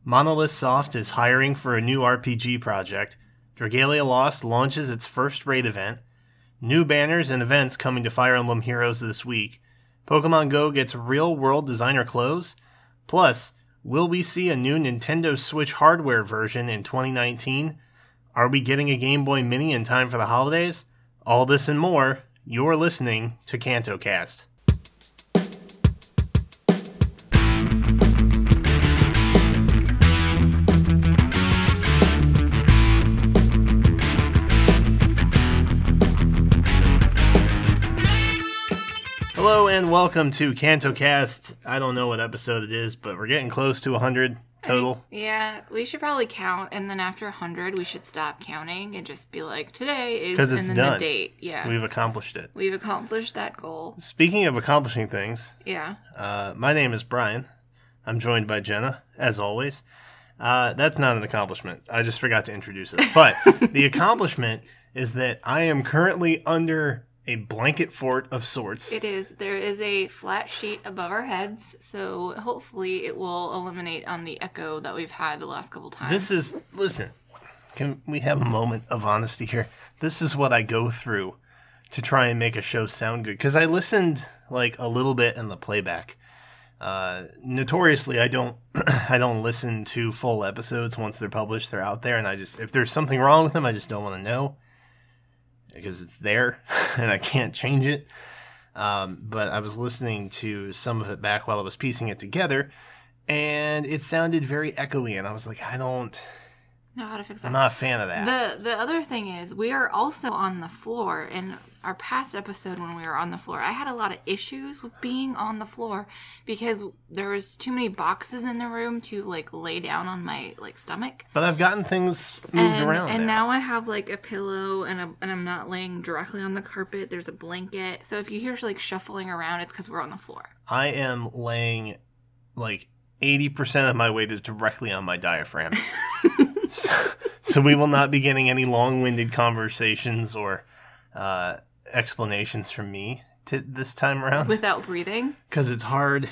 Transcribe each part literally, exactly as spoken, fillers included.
Monolith Soft is hiring for a new R P G project. Dragalia Lost launches its first raid event. New banners and events coming to Fire Emblem Heroes this week. Pokemon Go gets real-world designer clothes. Plus, will we see a new Nintendo Switch hardware version in twenty nineteen? Are we getting a Game Boy Mini in time for the holidays? All this and more. You're listening to CantoCast. Hello and welcome to CantoCast. I don't know what episode it is, but we're getting close to one hundred total. Yeah, we should probably count, and then after one hundred, we should stop counting and just be like, today is, Because it's and then done. the date. Yeah. We've accomplished it. We've accomplished that goal. Speaking of accomplishing things, Yeah. uh, my name is Brian. I'm joined by Jenna, as always. Uh, that's not an accomplishment. I just forgot to introduce it. But the accomplishment is that I am currently under a blanket fort of sorts. It is. There is a flat sheet above our heads, so hopefully it will eliminate on the echo that we've had the last couple times. This is, listen, can we have a moment of honesty here? This is what I go through to try and make a show sound good. Because I listened like a little bit in the playback. Uh, notoriously, I don't I don't listen to full episodes once they're published. They're out there, and I just, if there's something wrong with them, I just don't want to know. Because it's there, and I can't change it. Um, but I was listening to some of it back while I was piecing it together, and it sounded very echoey, and I was like, I don't know how to fix that. I'm not a fan of that. The the other thing is, we are also on the floor. In our past episode when we were on the floor, I had a lot of issues with being on the floor because there was too many boxes in the room to like lay down on my like stomach. But I've gotten things moved and, around And now. now I have like a pillow, and, a, and I'm not laying directly on the carpet. There's a blanket. So if you hear like shuffling around, it's because we're on the floor. I am laying like eighty percent of my weight is directly on my diaphragm. so, so we will not be getting any long-winded conversations or uh, explanations from me t- this time around. Without breathing? Because it's hard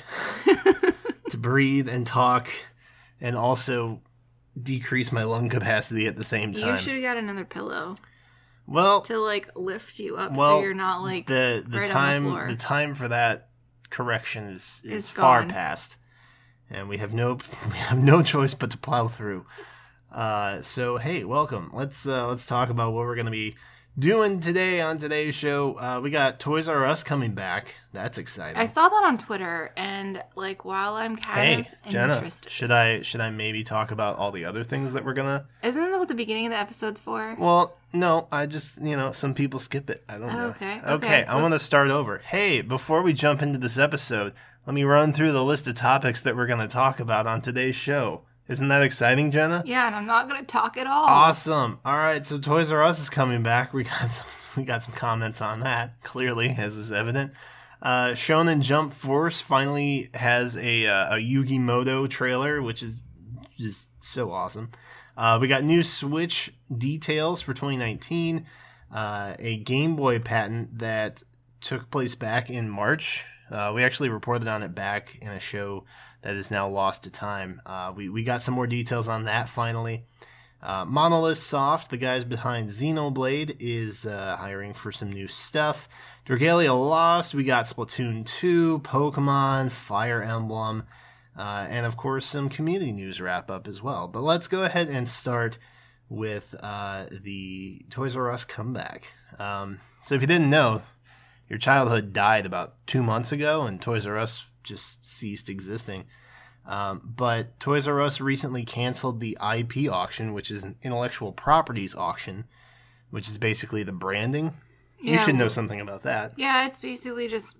to breathe and talk and also decrease my lung capacity at the same time. You should have got another pillow. Well, to like lift you up well, so you're not like the the right time on the floor. the time for that correction is, is It's far gone. past, and we have no we have no choice but to plow through. Uh, so hey, welcome. Let's uh, let's talk about what we're gonna be doing today on today's show. Uh, we got Toys R Us coming back. That's exciting. I saw that on Twitter, and like while I'm kind Hey, of Jenna, interested, should I should I maybe talk about all the other things that we're gonna? isn't that what the beginning of the episode's for? Well, no, I just, you know, some people skip it. I don't Oh, know. okay, Okay, okay. I want to start over. Hey, before we jump into this episode, let me run through the list of topics that we're going to talk about on today's show. Isn't that exciting, Jenna? Yeah, and I'm not gonna talk at all. Awesome. All right, so Toys R Us is coming back. We got some, we got some comments on that, clearly, as is evident. Uh, Shonen Jump Force finally has a, uh, a Yu-Gi-Moto trailer, which is just so awesome. Uh, we got new Switch details for twenty nineteen, uh, a Game Boy patent that took place back in March. Uh, we actually reported on it back in a show that is now lost to time. Uh, we, we got some more details on that finally. Uh, Monolith Soft, the guys behind Xenoblade, is uh, hiring for some new stuff. Dragalia Lost, we got Splatoon two, Pokemon, Fire Emblem, uh, and of course some community news wrap up as well. But let's go ahead and start with uh, the Toys R Us comeback. Um, so if you didn't know, your childhood died about two months ago and Toys R Us just ceased existing. Um, but Toys R Us recently canceled the I P auction, which is an intellectual properties auction, which is basically the branding. You Yeah, should know well- something about that. Yeah, it's basically just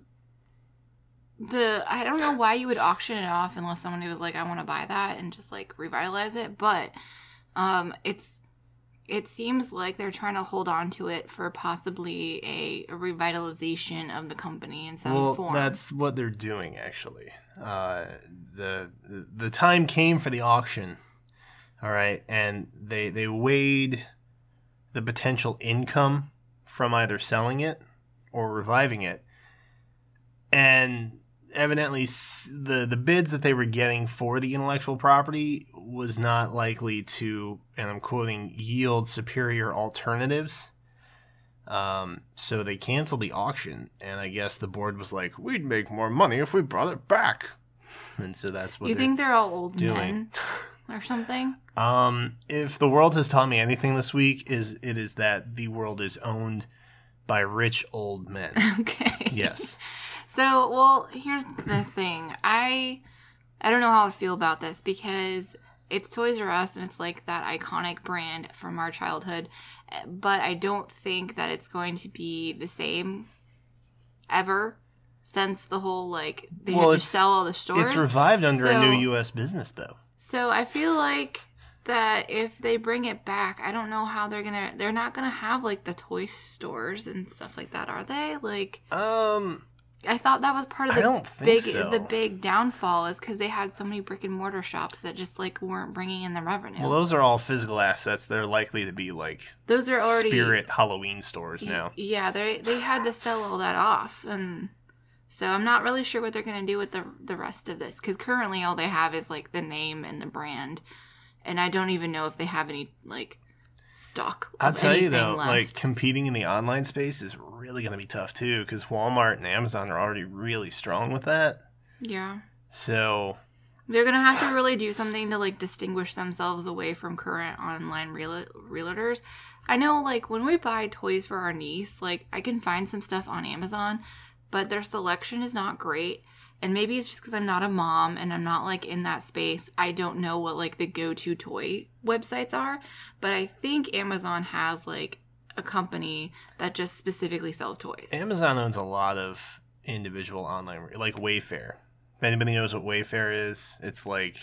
the. I don't know why you would auction it off unless somebody was like, "I want to buy that," and just like revitalize it. But um, it's. It seems like they're trying to hold on to it for possibly a, a revitalization of the company in some Well, form. that's what they're doing, actually. Uh, the the time came for the auction, all right, and they they weighed the potential income from either selling it or reviving it, and evidently s- the the bids that they were getting for the intellectual property was not likely to, and I'm quoting, yield superior alternatives. Um, so they canceled the auction, and I guess the board was like, we'd make more money if we brought it back. And so that's what you they're think they're all old doing. men or something? Um, if the world has taught me anything this week, is it is that the world is owned by rich old men. Okay. Yes. So, well, here's the thing. I I don't know how I feel about this because it's Toys R Us and it's like that iconic brand from our childhood, but I don't think that it's going to be the same ever since the whole, like, they Well, had to it's- sell all the stores. It's revived under a So- new U S business, though. So I feel like that if they bring it back, I don't know how they're gonna. They're not gonna have like the toy stores and stuff like that, are they? Like, Um, I thought that was part of I the don't think big so. the big downfall is because they had so many brick and mortar shops that just like weren't bringing in the revenue. well, those are all physical assets. They're likely to be like Those are already Spirit Halloween stores now. Yeah, they they had to sell all that off, and so I'm not really sure what they're gonna do with the the rest of this because currently all they have is like the name and the brand, and I don't even know if they have any like stock. Of I'll tell you anything though, left. like competing in the online space is really going to be tough too, because Walmart and Amazon are already really strong with that. yeah, So they're gonna have to really do something to like distinguish themselves away from current online real- realtors. I know, like when we buy toys for our niece, like I can find some stuff on Amazon, but their selection is not great. And maybe it's just because I'm not a mom and I'm not like in that space. I don't know what like the go-to toy websites are, but I think Amazon has like a company that just specifically sells toys. Amazon owns a lot of individual online, like Wayfair. If anybody knows what Wayfair is, it's like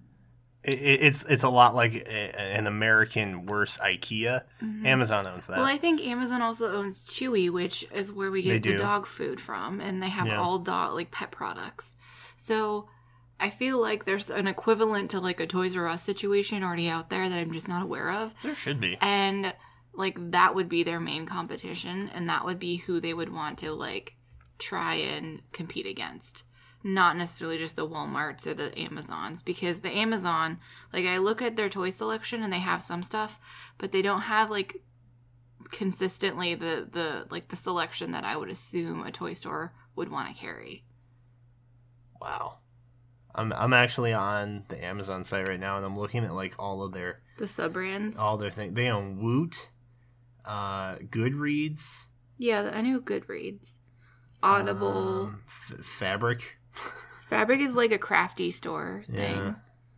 it, it's it's a lot like a, an American worse IKEA. Mhm. Amazon owns that. Well, I think Amazon also owns Chewy, which is where we They get the do. dog food from, and they have Yeah. all dog like pet products. So I feel like there's an equivalent to like a Toys R Us situation already out there that I'm just not aware of, there should be. and like that would be their main competition, and that would be who they would want to like try and compete against. Not necessarily just the Walmarts or the Amazons, because the Amazon, like I look at their toy selection and they have some stuff, but they don't have like consistently the the like the selection that I would assume a toy store would want to carry. Wow. I'm I'm actually on the Amazon site right now, and I'm looking at like all of their The sub brands. all their things. They own Woot, uh, Goodreads, Yeah, I know Goodreads, Audible. um, F- Fabric. Fabric is like a crafty store thing. Yeah.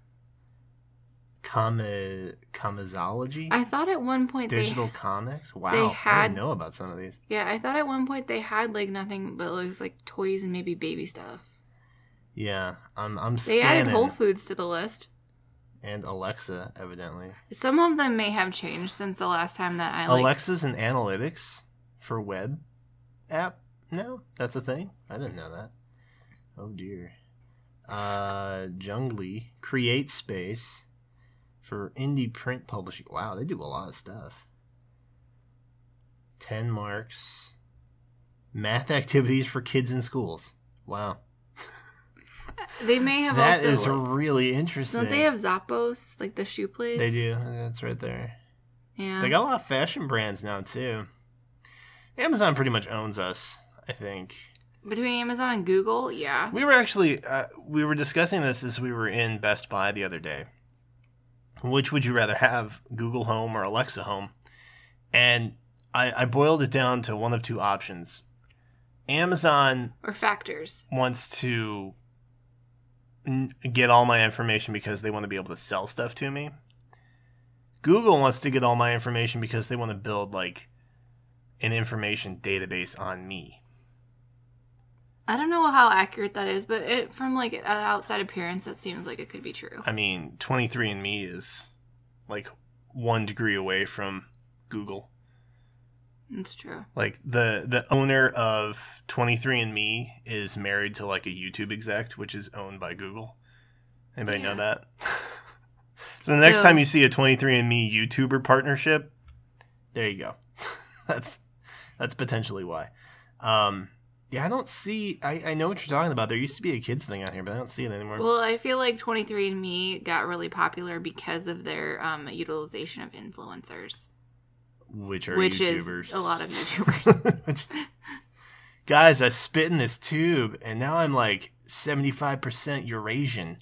Comi- Comixology? I thought at one point Digital they comics? Wow. they I had- didn't know about some of these. yeah, I thought at one point they had like nothing but it was like toys and maybe baby stuff. Yeah. I'm I'm They scanning. added Whole Foods to the list. And Alexa, evidently. Some of them may have changed since the last time that I like. Alexa's an analytics for web app? No? That's a thing? I didn't know that. Oh dear. Uh, Jungly, Create Space for indie print publishing. Wow, they do a lot of stuff. Ten Marks, math activities for kids in schools. Wow, They may have that also. is like- really interesting. don't they have Zappos, like the shoe place? They do. That's right there. Yeah. They got a lot of fashion brands now too. Amazon pretty much owns us, I think. Between Amazon and Google, yeah. We were actually uh, we were discussing this as we were in Best Buy the other day. Which would you rather have, Google Home or Alexa Home? And I, I boiled it down to one of two options. Amazon Or factors. wants to n- get all my information because they want to be able to sell stuff to me. Google wants to get all my information because they want to build like an information database on me. I don't know how accurate that is, but it from like an outside appearance, that seems like it could be true. I mean, twenty-three and me is like one degree away from Google. It's true. Like the the owner of twenty-three and me is married to like a YouTube exec, which is owned by Google. Anybody Yeah. know that? So the next So- time you see a twenty-three and me YouTuber partnership, there you go. that's that's potentially why. Um, Yeah, I don't see. I, I know what you're talking about. There used to be a kids thing out here, but I don't see it anymore. Well, I feel like twenty-three and me got really popular because of their um, utilization of influencers. Which are Which YouTubers. is a lot of YouTubers. Which, guys, I spit in this tube, and now I'm like seventy-five percent Eurasian.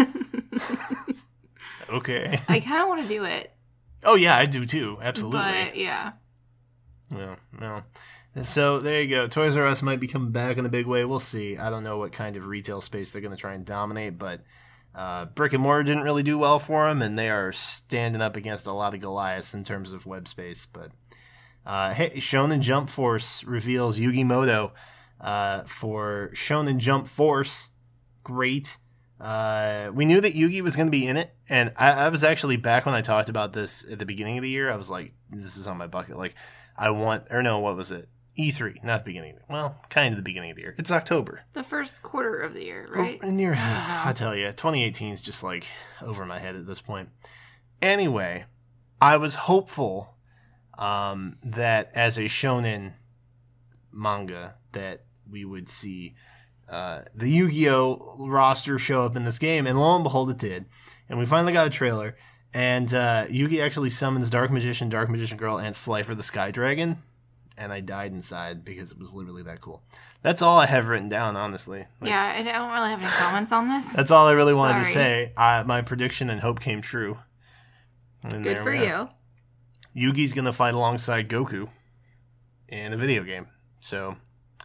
Okay. I kind of want to do it. Oh, yeah, I do too. Absolutely. But, yeah. Well, no. So, there you go. Toys R Us might be coming back in a big way. We'll see. I don't know what kind of retail space they're going to try and dominate, but uh, brick and mortar didn't really do well for them, and they are standing up against a lot of Goliaths in terms of web space. But, uh, hey, Shonen Jump Force reveals Yugi Moto uh, for Shonen Jump Force. Great. Uh, we knew that Yugi was going to be in it, and I, I was actually, back when I talked about this at the beginning of the year, I was like, this is on my bucket. Like, I want, or no, what was it? E three, not the beginning. Well, kind of the beginning of the year. It's October. The first quarter of the year, right? Oh, near, I, I tell you, twenty eighteen is just like over my head at this point. Anyway, I was hopeful um, that as a shonen manga that we would see uh, the Yu-Gi-Oh roster show up in this game, and lo and behold, it did. And we finally got a trailer, and uh, Yugi actually summons Dark Magician, Dark Magician Girl, and Slifer the Sky Dragon. And I died inside because it was literally that cool. That's all I have written down, honestly. Like, yeah, I don't really have any comments on this. That's all I really wanted Sorry. to say. I, my prediction and hope came true. And Good for you. Yugi's going to fight alongside Goku in a video game. So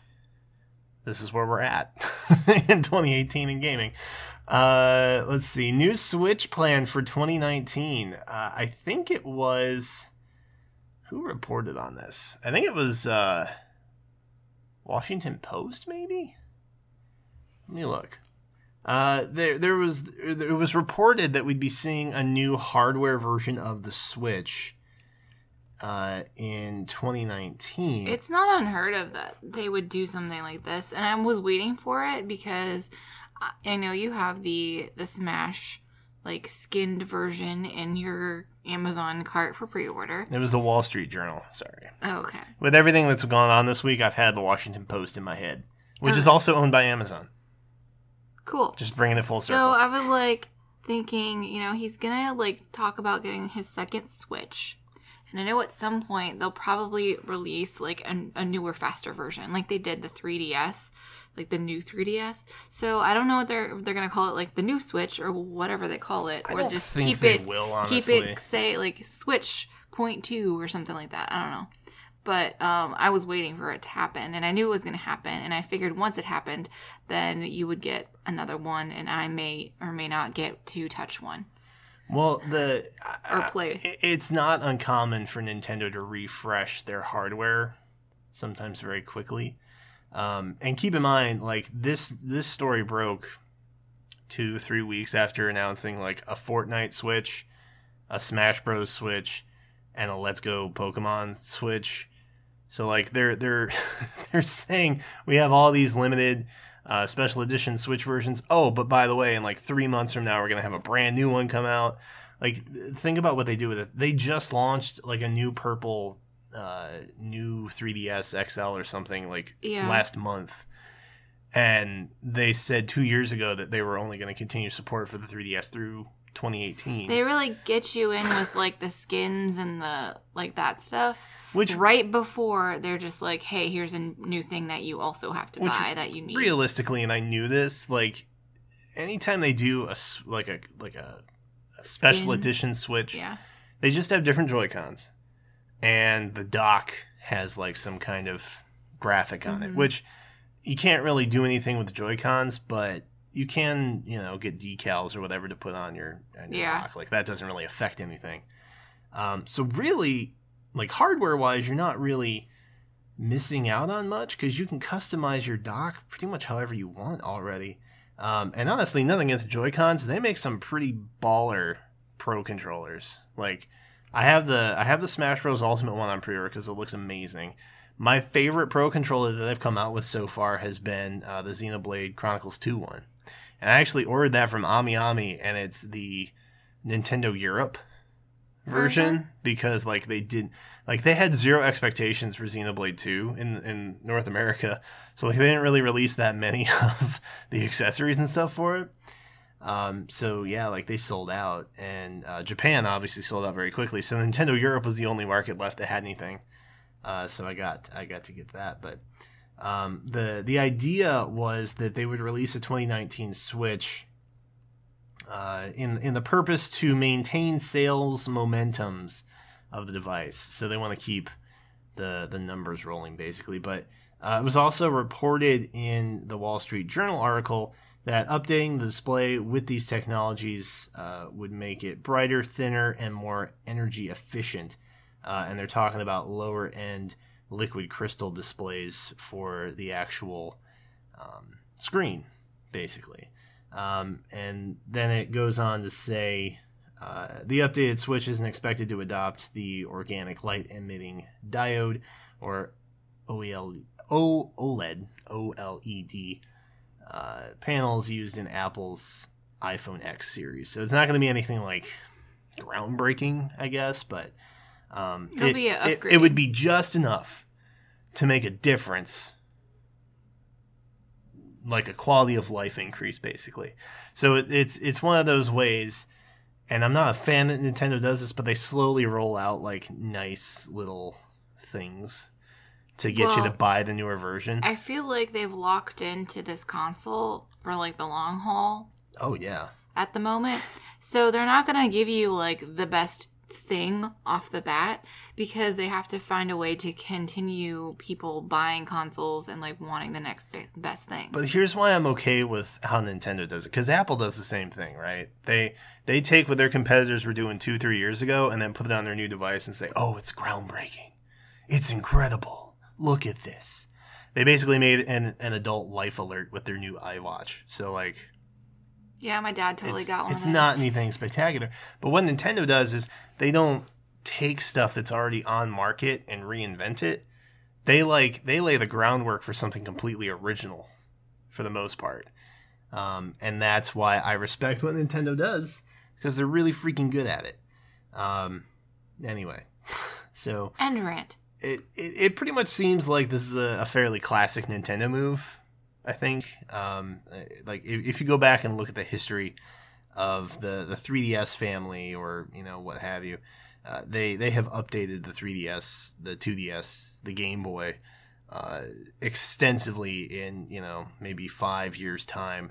this is where we're at in twenty eighteen in gaming. Uh, let's see. New Switch plan for twenty nineteen. Uh, I think it was... Who reported on this? I think it was uh, Washington Post, maybe? Let me look. Uh, there, there was it was reported that we'd be seeing a new hardware version of the Switch uh, in twenty nineteen. It's not unheard of that they would do something like this, and I was waiting for it because I know you have the the Smash like skinned version in your Amazon cart for pre-order. It was the Wall Street Journal. Sorry. Oh, okay. With everything that's gone on this week, I've had the Washington Post in my head, which oh. is also owned by Amazon. Cool. Just bringing it full circle. So I was like thinking, you know, he's gonna like talk about getting his second Switch, and I know at some point they'll probably release like a, a newer, faster version, like they did the three D S. Like the new three D S. So I don't know what they're if they're gonna call it, like the new Switch or whatever they call it, I or don't just think keep they it will, honestly. keep it say like Switch point two or something like that. I don't know. But um, I was waiting for it to happen, and I knew it was gonna happen, and I figured once it happened, then you would get another one, and I may or may not get to touch one. Well, the or play. Uh, it's not uncommon for Nintendo to refresh their hardware, sometimes very quickly. Um, and keep in mind, like this, this story broke two, three weeks after announcing like a Fortnite Switch, a Smash Bros Switch, and a Let's Go Pokemon Switch. So like they're they're they're saying we have all these limited uh, special edition Switch versions. Oh, but by the way, in like three months from now, we're gonna have a brand new one come out. Like, think about what they do with it. They just launched like a new purple. Uh, new three D S X L or something like yeah. last month, and they said two years ago that they were only going to continue support for the three D S through twenty eighteen. They really get you in with like the skins and the like that stuff, which right before they're just like, hey, here's a new thing that you also have to buy that you need. Realistically, and I knew this, like anytime they do a like a like a, a special Skin. edition Switch, yeah, they just have different Joy-Cons. And the dock has like some kind of graphic on mm-hmm. it, which you can't really do anything with the Joy-Cons, but you can, you know, get decals or whatever to put on your, on your yeah. dock. Like that doesn't really affect anything. Um, so really, like hardware-wise, you're not really missing out on much because you can customize your dock pretty much however you want already. Um, and honestly, nothing against Joy-Cons. They make some pretty baller Pro controllers. Like, I have the I have the Smash Bros. Ultimate one on pre-order because it looks amazing. My favorite Pro controller that they've come out with so far has been uh, the Xenoblade Chronicles two one. And I actually ordered that from Ami Ami, and it's the Nintendo Europe version, version? because like they did like they had zero expectations for Xenoblade two in in North America, so like they didn't really release that many of the accessories and stuff for it. Um, so yeah, like they sold out, and uh, Japan obviously sold out very quickly. So Nintendo Europe was the only market left that had anything. Uh, so I got I got to get that, but um, the the idea was that they would release a twenty nineteen Switch. Uh, in in the purpose to maintain sales momentums of the device, so they want to keep the the numbers rolling basically. But uh, it was also reported in the Wall Street Journal article that updating the display with these technologies uh, would make it brighter, thinner, and more energy efficient. Uh, and they're talking about lower end liquid crystal displays for the actual um, screen, basically. Um, and then it goes on to say uh, the updated Switch isn't expected to adopt the organic light emitting diode, or O L E D, o, OLED, O L E D uh, panels used in Apple's iPhone X series. So it's not going to be anything like groundbreaking, I guess, but um, It'll it, be an it, upgrade. it would be just enough to make a difference, like a quality of life increase, basically. So it, it's it's one of those ways, and I'm not a fan that Nintendo does this, but they slowly roll out like nice little things to get Well, you to buy the newer version. I feel like they've locked into this console for like the long haul Oh yeah, at the moment. So they're not going to give you like the best thing off the bat, because they have to find a way to continue people buying consoles and like wanting the next be- best thing. but here's why I'm okay with how Nintendo does it, because Apple does the same thing, right? They they take what their competitors were doing two, three years ago and then put it on their new device and say, oh, it's groundbreaking. It's incredible. Look at this. They basically made an, an adult life alert with their new iWatch. So, like, Yeah, my dad totally it's, got one it's of those. not anything spectacular. But what Nintendo does is they don't take stuff that's already on market and reinvent it. They like they lay the groundwork for something completely original, for the most part. Um, and that's why I respect what Nintendo does, because they're really freaking good at it. Um, anyway, so End rant. it, it it pretty much seems like this is a, a fairly classic Nintendo move, I think. Um, like if, if you go back and look at the history of the, the three D S family, or you know what have you, uh, they they have updated the three D S, the two D S, the Game Boy uh, extensively in you know maybe five years time,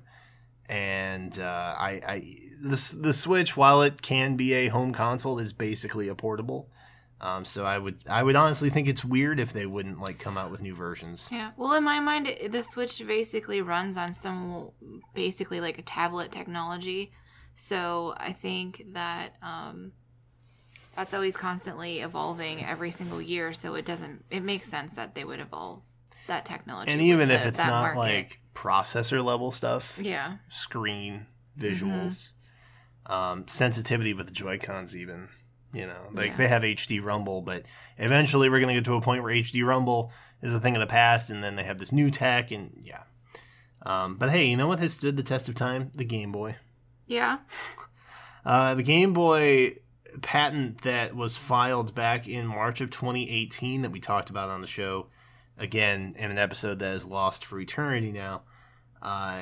and uh, I I the the Switch, while it can be a home console, is basically a portable. Um, so I would I would honestly think it's weird if they wouldn't like come out with new versions. Yeah. Well, in my mind, it, the Switch basically runs on some basically like a tablet technology. So I think that um, that's always constantly evolving every single year. So it doesn't. It makes sense that they would evolve that technology. And even with if the- it's that not market. like processor level stuff, Yeah. screen visuals, um, sensitivity with the Joy-Cons, even. You know, like Yeah. they have H D Rumble, but eventually we're going to get to a point where H D Rumble is a thing of the past, and then they have this new tech, and yeah. Um, but hey, you know what has stood the test of time? The Game Boy. Yeah. Uh, the Game Boy patent that was filed back in March of twenty eighteen that we talked about on the show, again, in an episode that is lost for eternity now. Uh,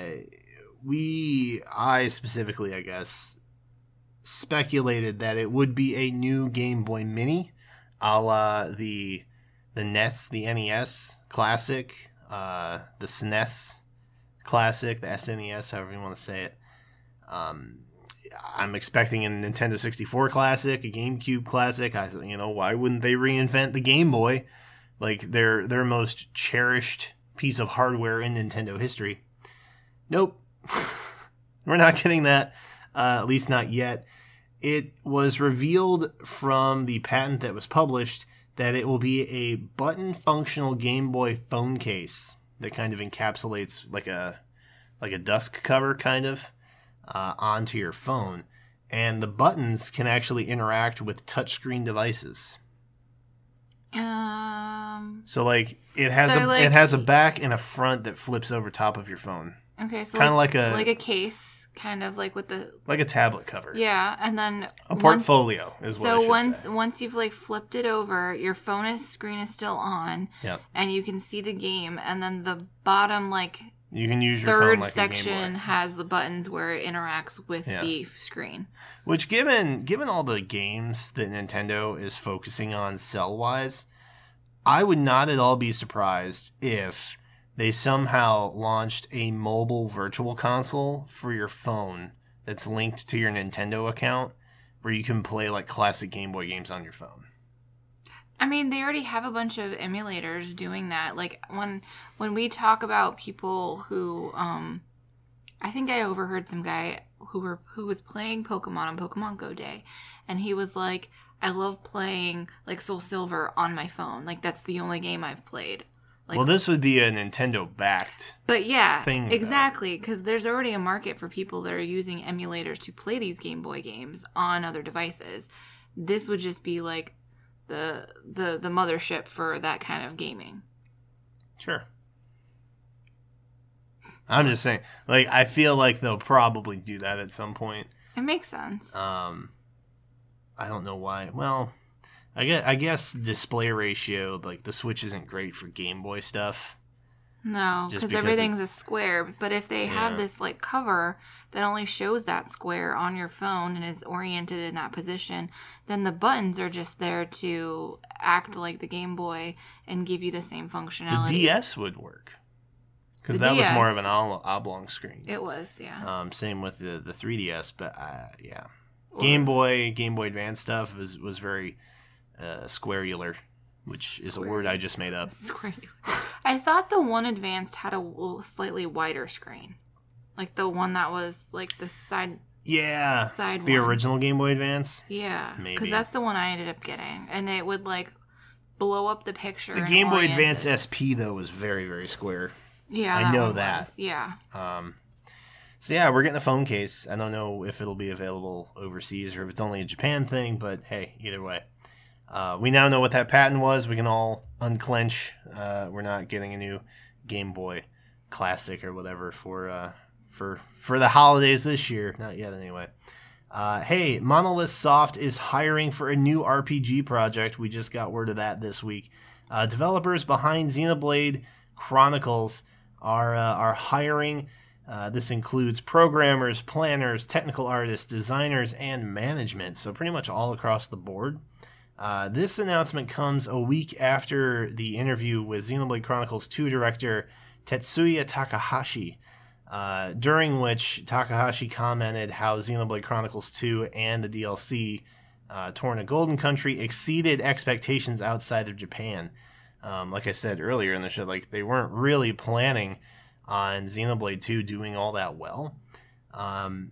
we, I specifically, I guess, speculated that it would be a new Game Boy Mini, a la the the N E S, the N E S Classic, uh, the S N E S Classic, the S N E S, however you want to say it. Um, I'm expecting a Nintendo sixty-four Classic, a GameCube Classic. I, you know, why wouldn't they reinvent the Game Boy, like their their most cherished piece of hardware in Nintendo history? Nope, we're not getting that. Uh, at least not yet. It was revealed from the patent that was published that it will be a button functional Game Boy phone case that kind of encapsulates like a like a dusk cover kind of uh, onto your phone, and the buttons can actually interact with touchscreen devices. Um. So like it has So, a like- it has a back and a front that flips over top of your phone. Okay, so kind of like, like a like a case, kind of like with the like a tablet cover. yeah, and then A portfolio once, is what I should so once say. once you've like flipped it over, your phone is, screen is still on, Yep. and you can see the game, and then the bottom like You can use your third phone like a section Game Boy. has the buttons where it interacts with Yeah. the screen. Which, given given all the games that Nintendo is focusing on cell wise, I would not at all be surprised if they somehow launched a mobile virtual console for your phone that's linked to your Nintendo account, where you can play like classic Game Boy games on your phone. I mean, they already have a bunch of emulators doing that. Like when when we talk about people who, um, I think I overheard some guy who were who was playing Pokemon on Pokemon Go Day, and he was like, "I love playing like Soul Silver on my phone. Like that's the only game I've played." Like, Well, this would be a Nintendo backed. but yeah, thing, though. exactly, because there's already a market for people that are using emulators to play these Game Boy games on other devices. This would just be like the the the mothership for that kind of gaming. Sure. I'm just saying, like, I feel like they'll probably do that at some point. It makes sense. Um, I don't know why. Well, I guess, I guess display ratio, like, the Switch isn't great for Game Boy stuff. No, just because because everything's a it's- square. But if they have Yeah. this like cover that only shows that square on your phone and is oriented in that position, then the buttons are just there to act like the Game Boy and give you the same The functionality. D S would work. Because The that was more D S. of an ob- oblong screen. It was, yeah. Um, same with the, the three D S, but uh, yeah. Game Boy, Game Boy Advance stuff was, was very uh, squarular, which is a word I just made up. Square. I thought the one advanced had a l- slightly wider screen, like the one that was like the side. Yeah, Side the one. original Game Boy Advance. Yeah, Maybe. because that's the one I ended up getting, and it would like blow up the picture. The and Game Boy orient Advance it. S P though was very very square. Yeah, I that know one that. was. Yeah. Um, so yeah, we're getting a phone case. I don't know if it'll be available overseas or if it's only a Japan thing, but hey, either way. Uh, we now know what that patent was. We can all unclench. Uh, we're not getting a new Game Boy Classic or whatever for uh, for for the holidays this year. Not yet, anyway. Uh, hey, Monolith Soft is hiring for a new R P G project. We just got word of that this week. Uh, developers behind Xenoblade Chronicles are uh, are hiring. Uh, this includes programmers, planners, technical artists, designers, and management. So pretty much all across the board. Uh, this announcement comes a week after the interview with Xenoblade Chronicles two director Tetsuya Takahashi, uh, during which Takahashi commented how Xenoblade Chronicles two and the D L C, uh, Torn to Golden Country, exceeded expectations outside of Japan. Um, like I said earlier in the show, like they weren't really planning on Xenoblade two doing all that well. Um,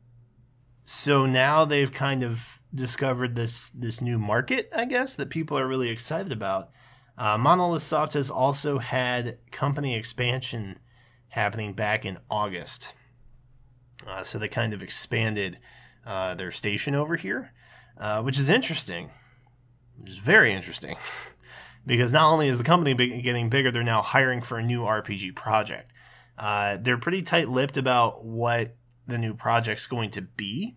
so now they've kind of discovered this this new market, I guess, that people are really excited about. Uh, Monolith Soft has also had company expansion happening back in August. Uh, so they kind of expanded uh, their station over here, uh, which is interesting. Which is very interesting. Because not only is the company big, getting bigger, they're now hiring for a new R P G project. Uh, they're pretty tight-lipped about what the new project's going to be.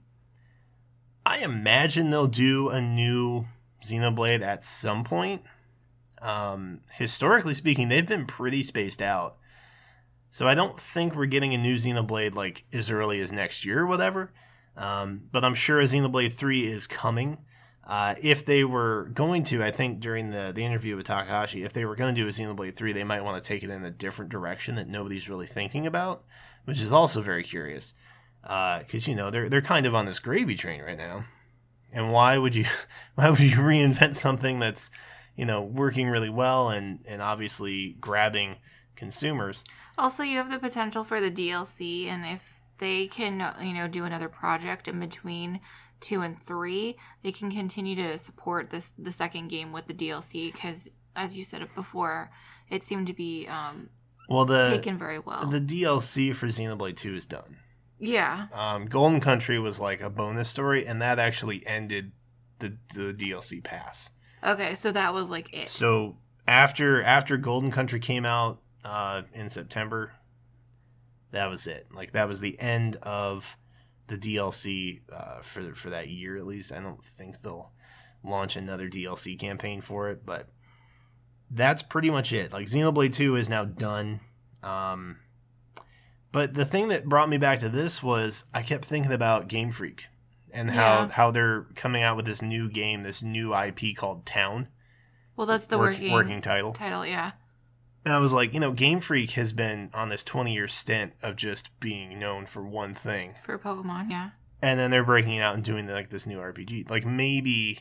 I imagine they'll do a new Xenoblade at some point. Um, historically speaking, they've been pretty spaced out. So I don't think we're getting a new Xenoblade like as early as next year or whatever. Um, but I'm sure a Xenoblade three is coming. Uh, if they were going to, I think during the, the interview with Takahashi, if they were going to do a Xenoblade three, they might want to take it in a different direction that nobody's really thinking about, which is also very curious. Because, uh, you know, they're they're kind of on this gravy train right now. And why would you why would you reinvent something that's, you know, working really well and, and obviously grabbing consumers? Also, you have the potential for the D L C, and if they can, you know, do another project in between two and three, they can continue to support this the second game with the D L C because, as you said it before, it seemed to be um, well the taken very well. The D L C for Xenoblade two is done. Yeah. Um, Golden Country was like a bonus story, and that actually ended the the D L C pass. Okay, so that was like it. So after after Golden Country came out uh, in September, that was it. Like, that was the end of the D L C uh, for for that year at least. I don't think they'll launch another D L C campaign for it, but that's pretty much it. Like, Xenoblade two is now done. Um, but the thing that brought me back to this was I kept thinking about Game Freak and how, Yeah. how they're coming out with this new game, this new I P called Town. Well, that's the Work- working, working title. Title, yeah. And I was like, you know, Game Freak has been on this twenty-year stint of just being known for one thing. For Pokemon, yeah. And then they're breaking it out and doing like this new R P G. Like, maybe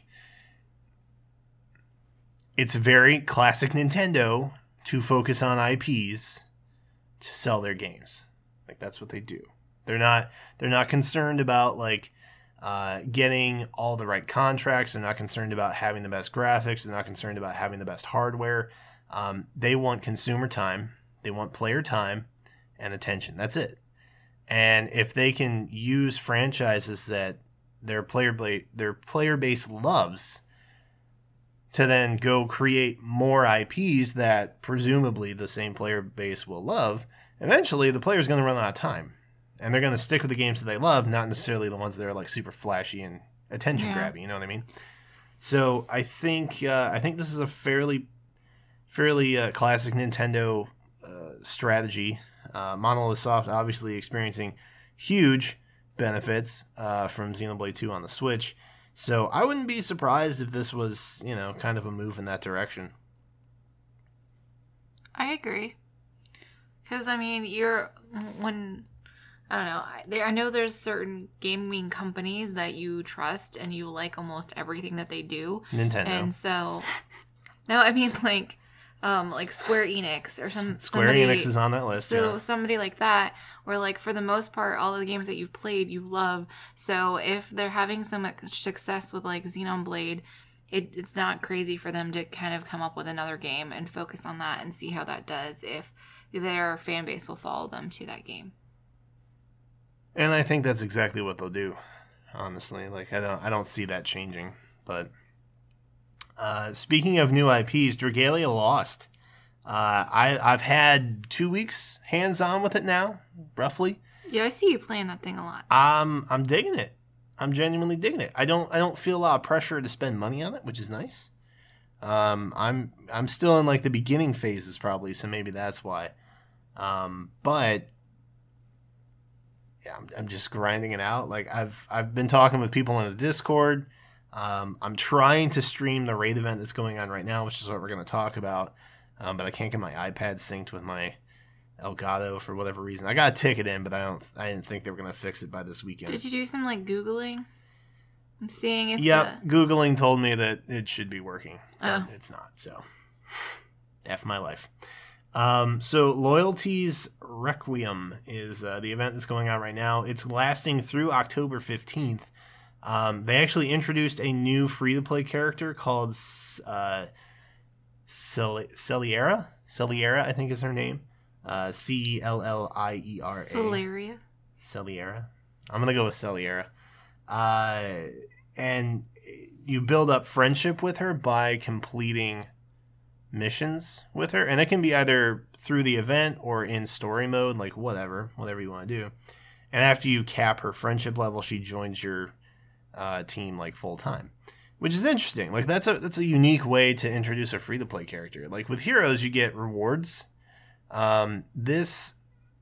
it's very classic Nintendo to focus on I Ps to sell their games. Like, that's what they do. They're not they're not concerned about like uh, getting all the right contracts. They're not concerned about having the best graphics. They're not concerned about having the best hardware. Um, they want consumer time. They want player time and attention. That's it. And if they can use franchises that their player ba- their player base loves to then go create more I Ps that presumably the same player base will love, eventually the player's going to run out of time. And they're going to stick with the games that they love, not necessarily the ones that are like super flashy and attention grabbing, you know what I mean? So I think uh, I think this is a fairly fairly uh, classic Nintendo uh, strategy. Uh, Monolith Soft obviously experiencing huge benefits uh, from Xenoblade two on the Switch. So I wouldn't be surprised if this was, you know, kind of a move in that direction. I agree. Because, I mean, you're, when, I don't know, I, there, I know there's certain gaming companies that you trust and you like almost everything that they do. Nintendo. And so, no, I mean, like, um, like Square Enix or some Square somebody, Enix is on that list. So yeah. somebody like that, where like for the most part, all of the games that you've played, you love. So if they're having so much success with like Xenoblade, it, it's not crazy for them to kind of come up with another game and focus on that and see how that does if their fan base will follow them to that game. And I think that's exactly what they'll do. Honestly, like I don't, I don't see that changing. But uh, speaking of new I Ps, Dragalia Lost. Uh, I I've had two weeks hands on with it now, roughly. Yeah, I see you playing that thing a lot. Um, I'm digging it. I'm genuinely digging it. I don't I don't feel a lot of pressure to spend money on it, which is nice. Um, I'm I'm still in like the beginning phases probably, so maybe that's why. Um, but yeah, I'm I'm just grinding it out. Like I've I've been talking with people in the Discord. Um, I'm trying to stream the raid event that's going on right now, which is what we're going to talk about. Um, but I can't get my iPad synced with my Elgato for whatever reason. I got a ticket in, but I don't. I didn't think they were going to fix it by this weekend. Did you do some like Googling and seeing if Yep, the... Googling told me that it should be working, but Oh. it's not. So, F my life. Um, so, Loyalties Requiem is uh, the event that's going on right now. It's lasting through October fifteenth. Um, they actually introduced a new free-to-play character called uh, Cel- Celiera. Celiera, I think is her name. Uh, C E L L I E R A. Celeria. Celiera. I'm going to go with Celiera. Uh, and you build up friendship with her by completing missions with her. And it can be either through the event or in story mode, like whatever, whatever you want to do. And after you cap her friendship level, she joins your uh, team like full time, which is interesting. Like that's a that's a unique way to introduce a free to play character. Like with heroes, you get rewards. Um, this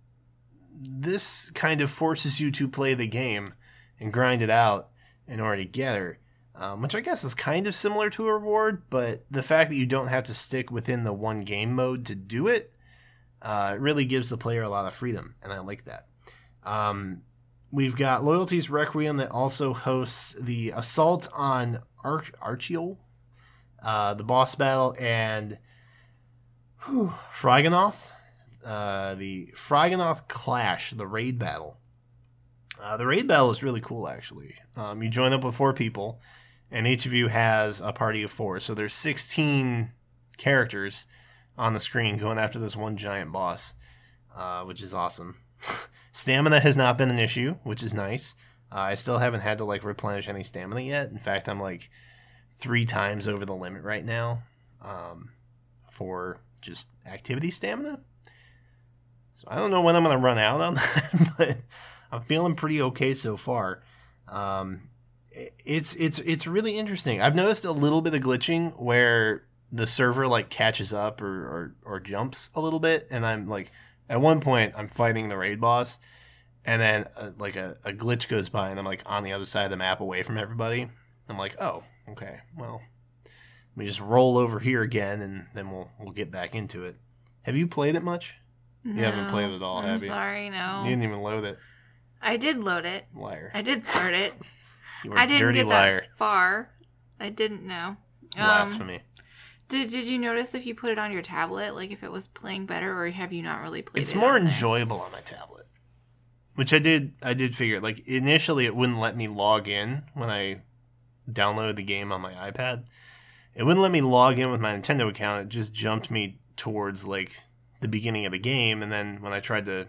this kind of forces you to play the game and grind it out in order to get her, um, which I guess is kind of similar to a reward. But the fact that you don't have to stick within the one game mode to do it, uh, it really gives the player a lot of freedom, and I like that. Um, We've got Loyalties Requiem that also hosts the Assault on Ar- Archeol, uh, the boss battle, and whew, Fraganoth, uh, the Fraganoth Clash, the raid battle. Uh, the raid battle is really cool, actually. Um, you join up with four people, and each of you has a party of four. So there's sixteen characters on the screen going after this one giant boss, uh, which is awesome. Stamina has not been an issue, which is nice. Uh, I still haven't had to like replenish any stamina yet. In fact, I'm like three times over the limit right now um, for just activity stamina. So I don't know when I'm going to run out on that, but I'm feeling pretty okay so far. Um, it's it's it's really interesting. I've noticed a little bit of glitching where the server like catches up or, or, or jumps a little bit, and I'm like, at one point I'm fighting the raid boss, and then uh, like a, a glitch goes by, and I'm like on the other side of the map away from everybody. I'm like, oh, okay, well, let me just roll over here again, and then we'll we'll get back into it. Have you played it much? No, You haven't played it at all, I'm have you? sorry, no. You didn't even load it. I did load it. Liar. I did start it. You were I a didn't dirty get liar. that far. I didn't know. Blasphemy. Um, did Did you notice if you put it on your tablet, like if it was playing better, or have you not really played It's it? more on there? enjoyable on my tablet, which I did. I did figure. Like initially, it wouldn't let me log in when I downloaded the game on my iPad. It wouldn't let me log in with my Nintendo account. It just jumped me towards like the beginning of the game, and then when I tried to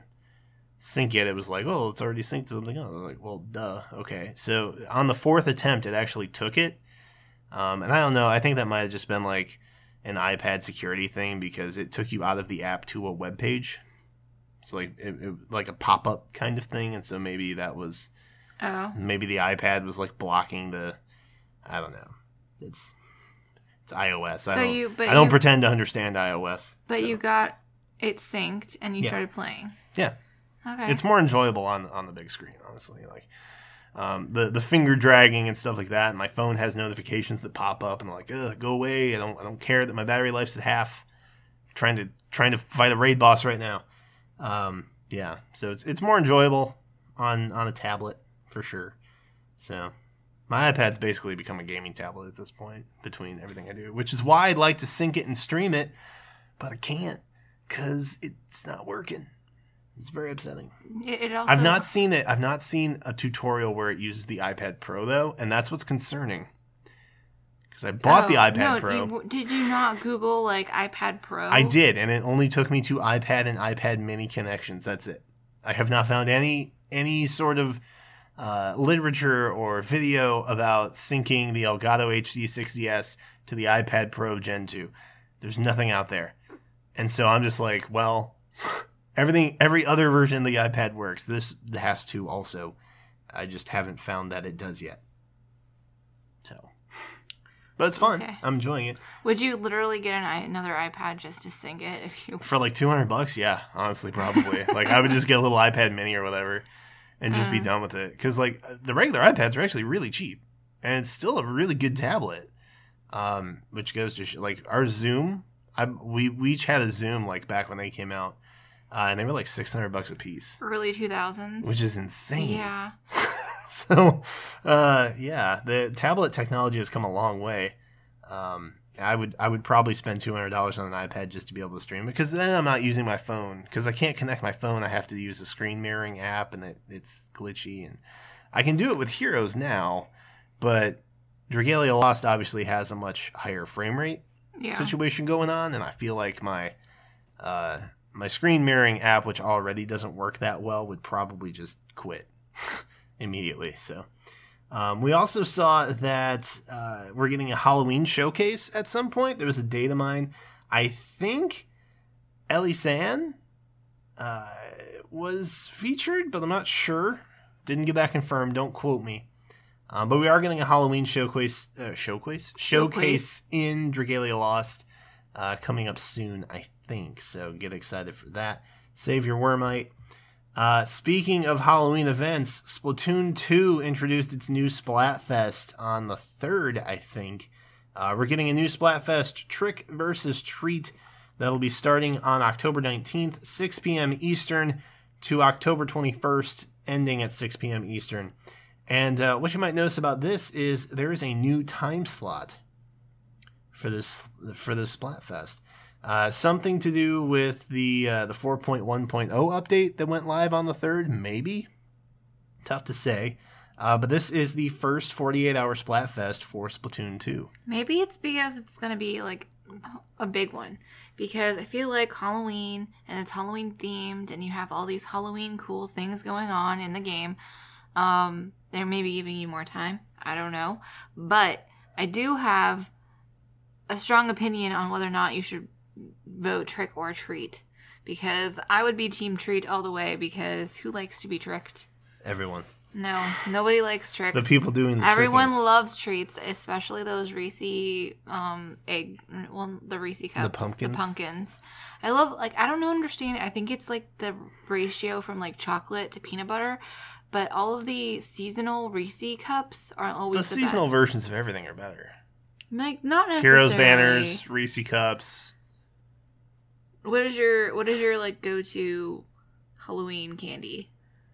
sync it, it was like, oh, it's already synced to something else. I was like, well, duh. Okay. So on the fourth attempt, it actually took it. Um, and I don't know. I think that might have just been like an iPad security thing because it took you out of the app to a web page. It's like it, it, like a pop up kind of thing, and so maybe that was Oh. maybe the iPad was like blocking the. I don't know. It's it's iOS. I So don't. you- but I don't you- pretend to understand iOS. But so. you got it synced and you Yeah. started playing. Yeah. Okay. It's more enjoyable on on the big screen, honestly. Like um, the the finger dragging and stuff like that. My phone has notifications that pop up, and I'm like, ugh, go away. I don't I don't care that my battery life's at half. I'm trying to trying to fight a raid boss right now. Um, yeah, so it's it's more enjoyable on on a tablet for sure. So my iPad's basically become a gaming tablet at this point between everything I do, which is why I'd like to sync it and stream it, but I can't because it's not working. It's very upsetting. It, it also. I've not seen it. I've not seen a tutorial where it uses the iPad Pro though, and that's what's concerning. Because I bought the Oh, iPad no, Pro. You, did you not Google like iPad Pro? I did, and it only took me to iPad and iPad Mini connections. That's it. I have not found any any sort of uh, literature or video about syncing the Elgato H D sixty S to the iPad Pro Gen two. There's nothing out there, and so I'm just like, well. Everything, every other version of the iPad works. This has to also. I just haven't found that it does yet. So, but it's fun. Okay. I'm enjoying it. Would you literally get an, i- another iPad just to sync it if you? For like two hundred bucks, yeah, honestly, probably. Like I would just get a little iPad Mini or whatever, and just be Uh. done with it. Because like the regular iPads are actually really cheap, and it's still a really good tablet. Um, which goes to sh- like our Zoom. I we we each had a Zoom like back when they came out. Uh, and they were like six hundred bucks a piece, Early two thousands. which is insane. Yeah. So, uh, yeah, the tablet technology has come a long way. Um, I would I would probably spend two hundred dollars on an iPad just to be able to stream it because then I'm not using my phone because I can't connect my phone. I have to use a screen mirroring app, and it, it's glitchy. And I can do it with Heroes now, but Dragalia Lost obviously has a much higher frame rate Yeah. situation going on, and I feel like my uh, my screen mirroring app, which already doesn't work that well, would probably just quit immediately. So um, we also saw that uh, we're getting a Halloween showcase at some point. There was a data mine. I think Ellie San uh, was featured, but I'm not sure. Didn't get that confirmed. Don't quote me. Um, but we are getting a Halloween showcase, uh, showcase, showcase in Dragalia Lost uh, coming up soon, I think. So get excited for that. Save your Wormite. Uh, speaking of Halloween events, Splatoon two introduced its new Splatfest on the third, I think. Uh, we're getting a new Splatfest Trick versus Treat that'll be starting on October nineteenth, six p.m. Eastern, to October twenty-first, ending at six p.m. Eastern. And uh, what you might notice about this is there is a new time slot for this for this Splatfest. Uh, something to do with the uh, the four point one point oh update that went live on the third, maybe. Tough to say. Uh, but this is the first forty-eight hour Splatfest for Splatoon two. Maybe it's because it's going to be like a big one. Because I feel like Halloween and it's Halloween themed and you have all these Halloween cool things going on in the game. Um, they're maybe giving you more time. I don't know. But I do have a strong opinion on whether or not you should vote trick or treat. because I would be team treat all the way, because who likes to be tricked? Everyone. No, nobody likes tricks. The people doing the Everyone tricking. loves treats, especially those Reese um egg well the Reese cups. The pumpkins. The pumpkins. I love like I don't know understand. I think it's like the ratio from like chocolate to peanut butter, but all of the seasonal Reese cups are always The the seasonal best. versions of everything are better. Like not necessarily. Heroes banners, Reese cups. What is your what is your like go to Halloween candy?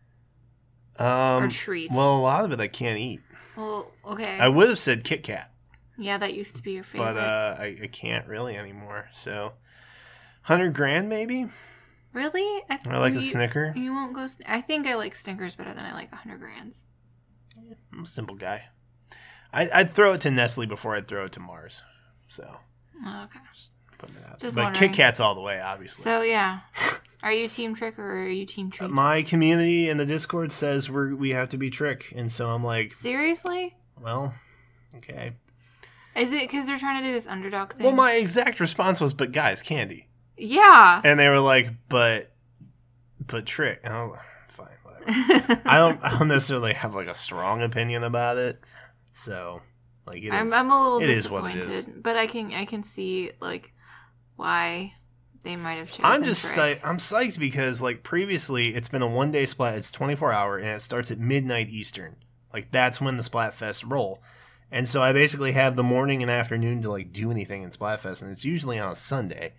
Um, Or treat. Well, a lot of it I can't eat. Well, okay. I would have said Kit Kat, yeah, that used to be your favorite. but uh, I, I can't really anymore. So, hundred grand maybe. Really? I, I like you, a Snicker. You won't go. Sn- I think I like Snickers better than I like hundred grands. I'm a simple guy. I, I'd throw it to Nestle before I'd throw it to Mars. So, Oh, okay. putting it out. Just But wondering. Kit Kat's all the way, obviously. So yeah, are you team trick or are you team treat? My community in the Discord says we're we have to be Trick, and so I'm like, Seriously? well, okay. Is it because they're trying to do this underdog thing? Well, my exact response was, but guys, candy. yeah. And they were like, but, but Trick. And I'm like, fine, whatever. I don't, I don't necessarily have like a strong opinion about it. So, like, it I'm is- I'm a little it is what it disappointed, is. but I can I can see like why they might have chosen. I'm just trick. psyched, I'm psyched because like previously it's been a one day splat. It's twenty-four hour and it starts at midnight Eastern. Like that's when the Splatfest roll. And so I basically have the morning and afternoon to like do anything in Splatfest, and it's usually on a Sunday.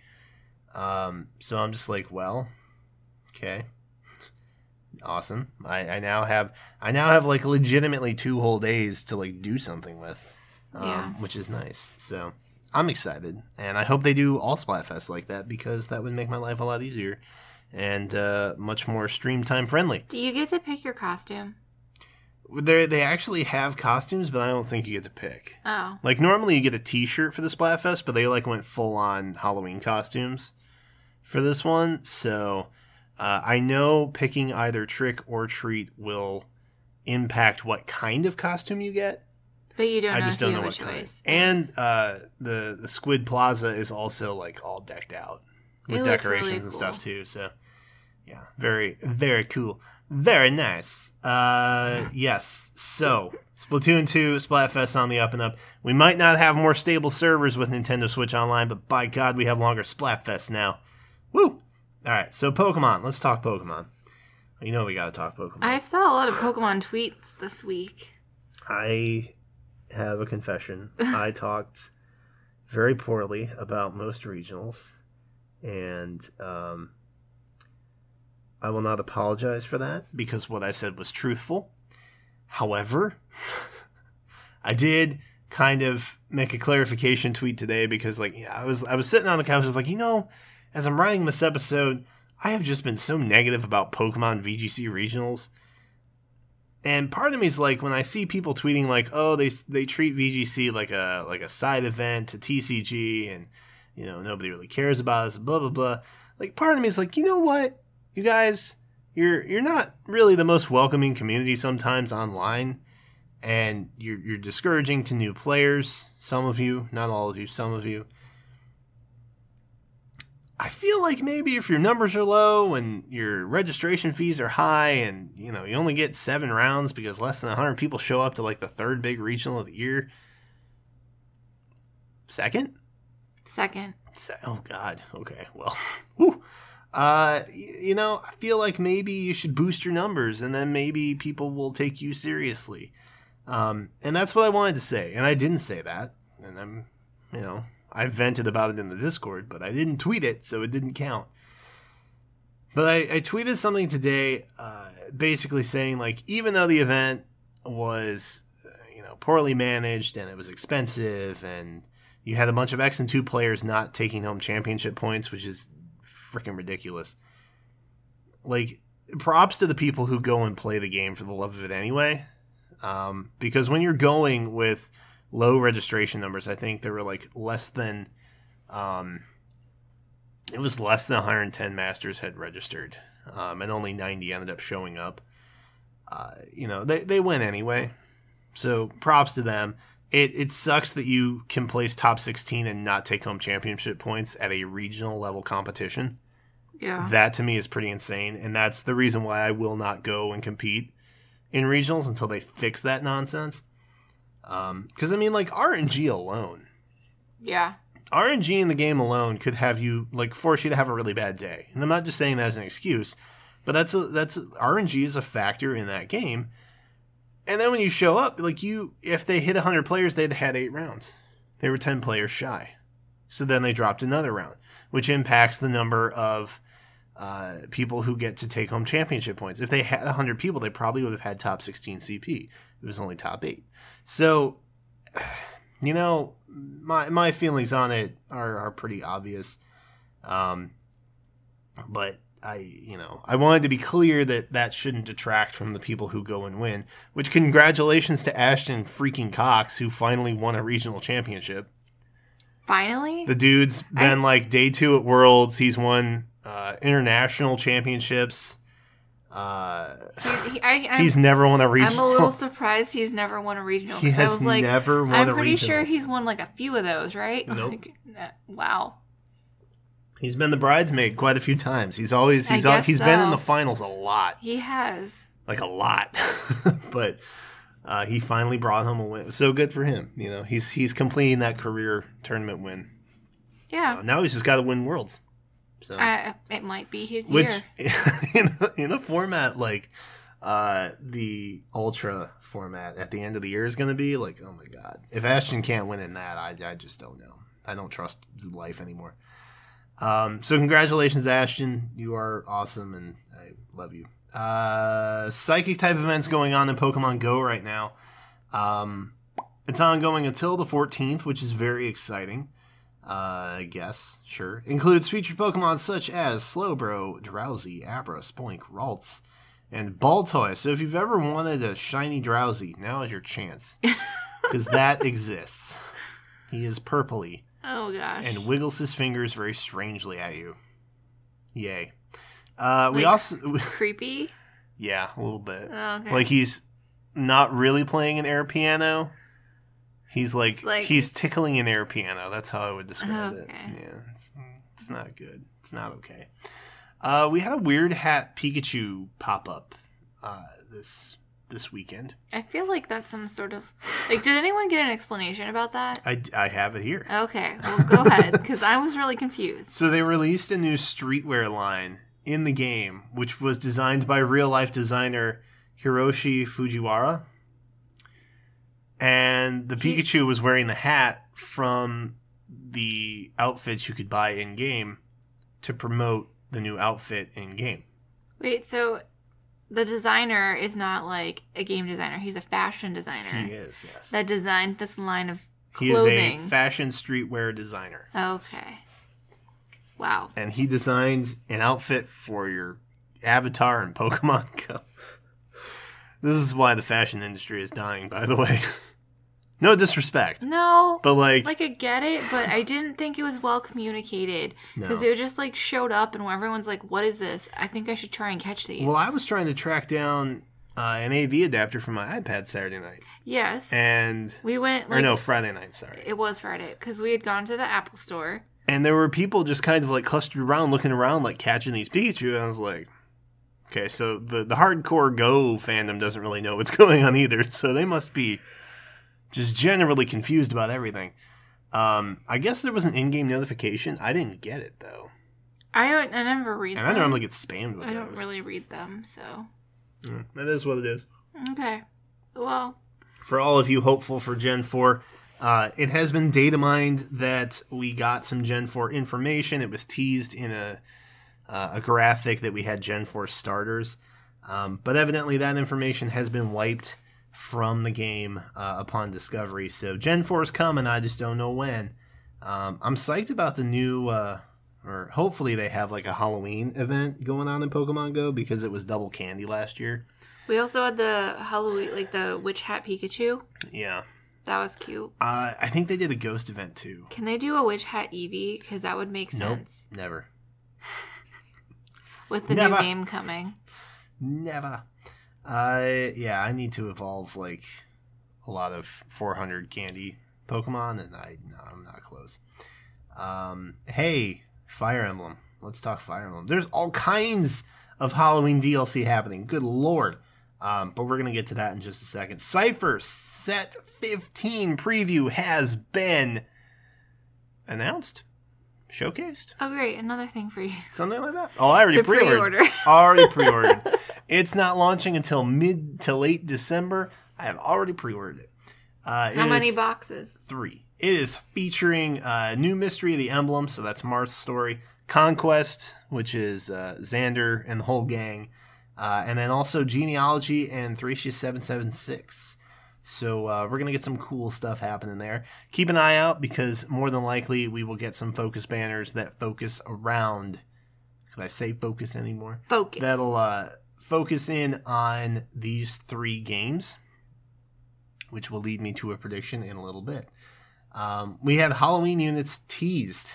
Um, so I'm just like, well, okay, awesome. I, I now have I now have like legitimately two whole days to like do something with, um, Yeah. which is nice. So I'm excited, and I hope they do all Splatfests like that because that would make my life a lot easier and uh, much more stream time friendly. Do you get to pick your costume? They they actually have costumes, but I don't think you get to pick. Oh. Like normally you get a T-shirt for the Splatfest, but they like went full on Halloween costumes for this one. So uh, I know picking either trick or treat will impact what kind of costume you get. But you don't I know just if don't you know have what a kind. choice. And uh, the the Squid Plaza is also like all decked out It with looked decorations really and cool. stuff too. So yeah, very very cool. Very nice. Uh, yes. So, Splatoon two, Splatfest on the up and up. We might not have more stable servers with Nintendo Switch Online, but by God, we have longer Splatfest now. Woo! All right, so Pokemon. Let's talk Pokemon. You know we gotta talk Pokemon. I saw a lot of Pokemon tweets this week. I have a confession. I talked very poorly about most regionals, and um, I will not apologize for that because what I said was truthful. However, I did kind of make a clarification tweet today because, like, yeah, I was I was sitting on the couch. I was like, you know, as I'm writing this episode, I have just been so negative about Pokemon V G C regionals. And part of me is like, when I see people tweeting like, "Oh, they they treat V G C like a like a side event to T C G, and you know nobody really cares about us," blah blah blah. Like, part of me is like, you know what, you guys, you're you're not really the most welcoming community sometimes online, and you're you're discouraging to new players. Some of you, not all of you, some of you. I feel like maybe if your numbers are low and your registration fees are high and, you know, you only get seven rounds because less than one hundred people show up to, like, the third big regional of the year. Second? Second. Se- oh, God. Okay, well. Whew. Uh, y- you know, I feel like maybe you should boost your numbers and then maybe people will take you seriously. Um, and that's what I wanted to say. And I didn't say that. And I'm, you know... I vented about it in the Discord, but I didn't tweet it, so it didn't count. But I, I tweeted something today, uh, basically saying, like, even though the event was, uh, you know, poorly managed and it was expensive, and you had a bunch of X and two players not taking home championship points, which is freaking ridiculous. Like, props to the people who go and play the game for the love of it anyway, um, because when you're going with low registration numbers, I think there were like less than, um, it was less than one hundred ten masters had registered, um, and only ninety ended up showing up. Uh, you know, they, they went anyway, so props to them. It it sucks that you can place top sixteen and not take home championship points at a regional level competition. Yeah. That to me is pretty insane, and that's the reason why I will not go and compete in regionals until they fix that nonsense. Um, because I mean, like R N G alone, Yeah. R N G in the game alone could have you like force you to have a really bad day, and I'm not just saying that as an excuse, but that's a, that's a, R N G is a factor in that game. And then when you show up, like you, if they hit one hundred players, they'd had eight rounds. They were ten players shy, so then they dropped another round, which impacts the number of uh, people who get to take home championship points. If they had one hundred people, they probably would have had top sixteen C P. It was only top eight. So, you know, my my feelings on it are, are pretty obvious. Um, but I, you know, I wanted to be clear that that shouldn't detract from the people who go and win. Which, congratulations to Ashton freaking Cox, who finally won a regional championship. Finally? The dude's been I... like day two at Worlds. He's won uh, international championships. Uh, he, he, I, he's never won a regional. I'm a little surprised he's never won a regional. He has I was like, never won I'm a regional. I'm pretty sure he's won like a few of those, right? Nope. Like, wow. He's been the bridesmaid quite a few times. He's always he's I on, guess he's so. been in the finals a lot. He has. Like a lot. But uh, he finally brought home a win. It was so good for him. You know, he's he's completing that career tournament win. Yeah. Uh, now he's just got to win Worlds. So uh, it might be his which, year. in a, in a format like uh, the Ultra format at the end of the year is going to be, like, oh my God. If Ashton can't win in that, I, I just don't know. I don't trust life anymore. Um, so congratulations, Ashton. You are awesome, and I love you. Uh, psychic type events going on in Pokemon Go right now. Um, it's ongoing until the fourteenth, which is very exciting. Uh, I guess, sure. Includes featured Pokemon such as Slowbro, Drowsy, Abra, Spoink, Ralts, and Baltoy. So if you've ever wanted a shiny Drowsy, now is your chance. Because that exists. He is purpley. Oh, gosh. And wiggles his fingers very strangely at you. Yay. Uh, we like, also... creepy? Yeah, a little bit. Oh, okay. Like he's not really playing an air piano. He's like, like, he's tickling an air piano. That's how I would describe okay. it. Yeah, it's, it's not good. It's not okay. Uh, we had a weird hat Pikachu pop up uh, this this weekend. I feel like that's some sort of like. Did anyone get an explanation about that? I, I have it here. Okay, well go ahead because I was really confused. So they released a new streetwear line in the game, which was designed by real life designer Hiroshi Fujiwara. And the he, Pikachu was wearing the hat from the outfits you could buy in-game to promote the new outfit in-game. Wait, so the designer is not like a game designer. He's a fashion designer. He is, yes. That designed this line of clothing. He is a fashion streetwear designer. Okay. Wow. And he designed an outfit for your avatar in Pokemon Go. This is why the fashion industry is dying, by the way. No disrespect. No. But like... Like, I get it, but I didn't think it was well communicated. Because no. it just, like, showed up and everyone's like, what is this? I think I should try and catch these. Well, I was trying to track down uh, an A V adapter for my iPad Saturday night. Yes. And... We went, like... Or no, Friday night, sorry. It was Friday. Because we had gone to the Apple store. And there were people just kind of, like, clustered around, looking around, like, catching these Pikachu. And I was like... Okay, so the, the hardcore Go fandom doesn't really know what's going on either. So they must be... just generally confused about everything. Um, I guess there was an in-game notification. I didn't get it, though. I I never read and them. I normally get spammed with I those. don't really read them, so... Mm, that is what it is. Okay. Well... For all of you hopeful for Gen four, uh, it has been data mined that we got some Gen four information. It was teased in a, uh, a graphic that we had Gen four starters. Um, but evidently that information has been wiped from the game uh, upon discovery. So Gen four is coming, I just don't know when. Um, I'm psyched about the new, uh, or hopefully they have like a Halloween event going on in Pokemon Go because it was double candy last year. We also had the Halloween, like the Witch Hat Pikachu. Yeah. That was cute. Uh, I think they did a ghost event too. Can they do a Witch Hat Eevee? Because that would make sense. Nope, never. With the never. new game coming. Never. Uh, yeah, I need to evolve like a lot of four hundred candy Pokemon, and I no, I'm not close. Um, hey, Fire Emblem, Let's talk Fire Emblem. There's all kinds of Halloween D L C happening. Good lord. Um, but we're going to get to that in just a second. Cypher Set fifteen preview has been announced. Showcased. Oh, great. Another thing for you. Something like that. Oh, I already to pre-ordered. pre-order. already pre-ordered. It's not launching until mid to late December. I have already pre-ordered it. Uh, How it many is boxes? Three. It is featuring uh, new Mystery of the Emblem, so that's Marth's story. Conquest, which is uh, Xander and the whole gang. Uh, and then also Genealogy and Thracia seven seven six. So uh, we're going to get some cool stuff happening there. Keep an eye out because more than likely we will get some focus banners that focus around. Could I say focus anymore? Focus. That'll uh, focus in on these three games, which will lead me to a prediction in a little bit. Um, we had Halloween units teased.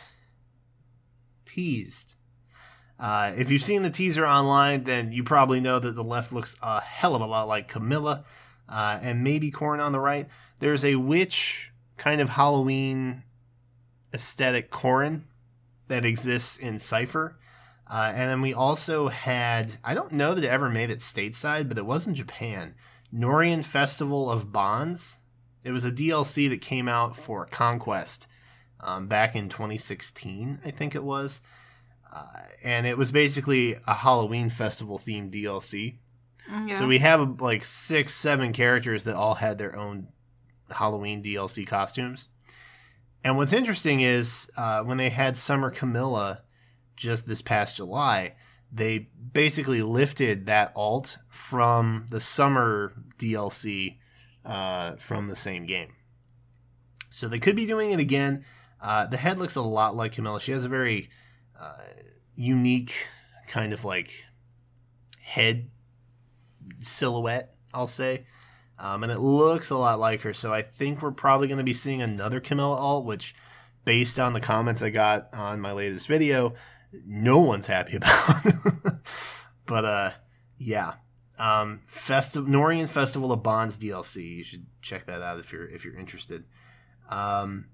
Teased. Uh, if you've seen the teaser online, then you probably know that the left looks a hell of a lot like Camilla. Uh, and maybe Corrin on the right. There's a witch kind of Halloween aesthetic Corrin that exists in Cypher. Uh, and then we also had, I don't know that it ever made it stateside, but it was in Japan. Norian Festival of Bonds. It was a D L C that came out for Conquest um, back in twenty sixteen, I think it was. Uh, and it was basically a Halloween festival themed D L C. Yeah. So we have like six, seven characters that all had their own Halloween D L C costumes. And what's interesting is uh, when they had Summer Camilla just this past July, they basically lifted that alt from the Summer D L C uh, from the same game. So they could be doing it again. Uh, the head looks a lot like Camilla. She has a very uh, unique kind of like head silhouette, I'll say. Um, and it looks a lot like her, so I think we're probably going to be seeing another Camilla alt, which, based on the comments I got on my latest video, no one's happy about. But, uh, yeah. Um, Festi- Norian Festival of Bonds D L C. You should check that out if you're if you're interested. Um,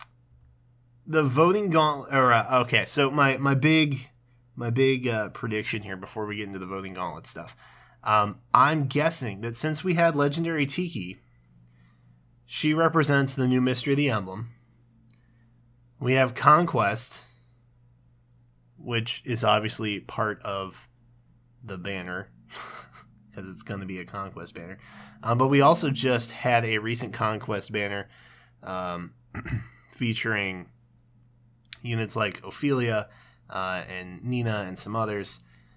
the voting gauntlet. Or, uh, okay, so my my big my big uh, prediction here before we get into the voting gauntlet stuff. Um, I'm guessing that since we had Legendary Tiki, she represents the new Mystery of the Emblem. We have Conquest, which is obviously part of the banner, because it's going to be a Conquest banner. Um, but we also just had a recent Conquest banner um, featuring units like Ophelia uh, and Nina and some others.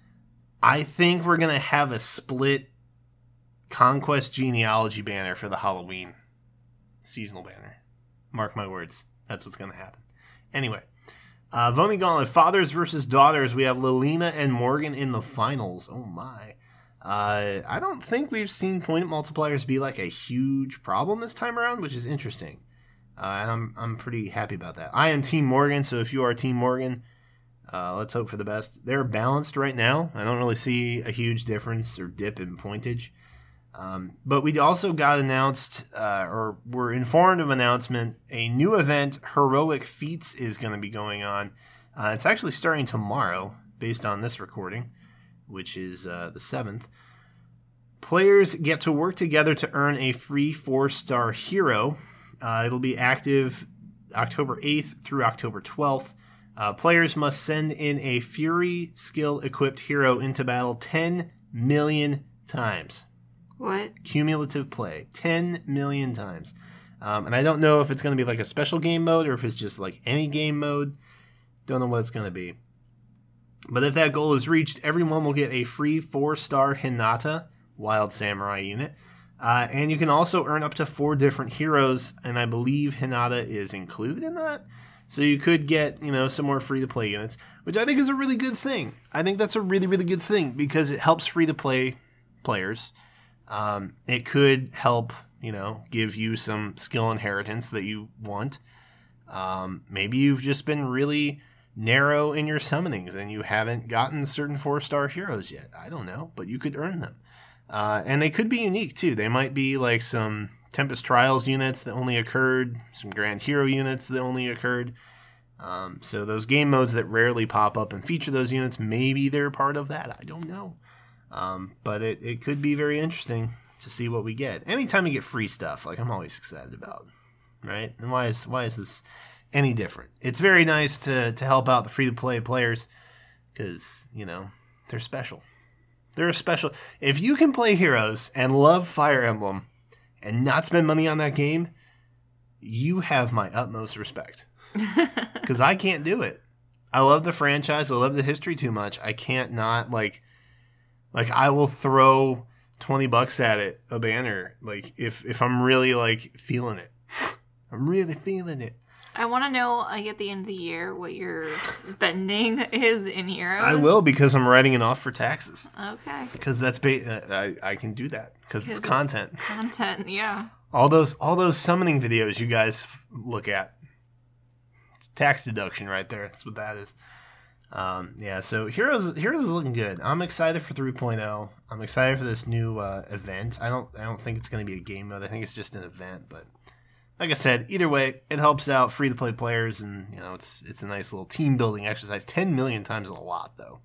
I think we're going to have a split Conquest Genealogy banner for the Halloween seasonal banner. Mark my words. That's what's going to happen. Anyway, uh, voting gauntlet, fathers versus daughters. We have Lilina and Morgan in the finals. Oh my. Uh, I don't think we've seen point multipliers be like a huge problem this time around, which is interesting. Uh, and I'm, I'm pretty happy about that. I am Team Morgan, so if you are Team Morgan, Uh, let's hope for the best. They're balanced right now. I don't really see a huge difference or dip in pointage. Um, but we also got announced, uh, or were informed of announcement, a new event, Heroic Feats, is going to be going on. Uh, it's actually starting tomorrow, based on this recording, which is uh, the seventh. Players get to work together to earn a free four-star hero. Uh, it'll be active October eighth through October twelfth. Uh, players must send in a Fury skill-equipped hero into battle ten million times. What? Cumulative play. ten million times. Um, and I don't know if it's going to be like a special game mode or if it's just like any game mode. Don't know what it's going to be. But if that goal is reached, everyone will get a free four-star Hinata Wild Samurai unit. Uh, and you can also earn up to four different heroes, and I believe Hinata is included in that. So you could get, you know, some more free-to-play units, which I think is a really good thing. I think that's a really, really good thing because it helps free-to-play players. Um, it could help, you know, give you some skill inheritance that you want. Um, maybe you've just been really narrow in your summonings and you haven't gotten certain four-star heroes yet. I don't know, but you could earn them. Uh, and they could be unique, too. They might be like some Tempest Trials units that only occurred, some Grand Hero units that only occurred. Um, so those game modes that rarely pop up and feature those units, maybe they're part of that. I don't know. Um, but it, it could be very interesting to see what we get. Anytime you get free stuff, like I'm always excited about, right? And why is why is this any different? It's very nice to to help out the free-to-play players because, you know, they're special. They're special. If you can play Heroes and love Fire Emblem and not spend money on that game, you have my utmost respect. Because I can't do it. I love the franchise. I love the history too much. I can't not, like, like I will throw twenty bucks at it, a banner, like, if, if I'm really, like, feeling it. I'm really feeling it. I want to know, like, at the end of the year, what your spending is in Heroes. I will, because I'm writing it off for taxes. Okay. Because that's ba- I I can do that because it's content. It's content, yeah. All those all those summoning videos you guys f- look at. It's tax deduction right there. That's what that is. Um, yeah. So Heroes Heroes is looking good. I'm excited for three point oh. I'm excited for this new uh, event. I don't I don't think it's going to be a game mode. I think it's just an event, but. Like I said, either way, it helps out free-to-play players, and you know it's it's a nice little team-building exercise. Ten million times is a lot, though.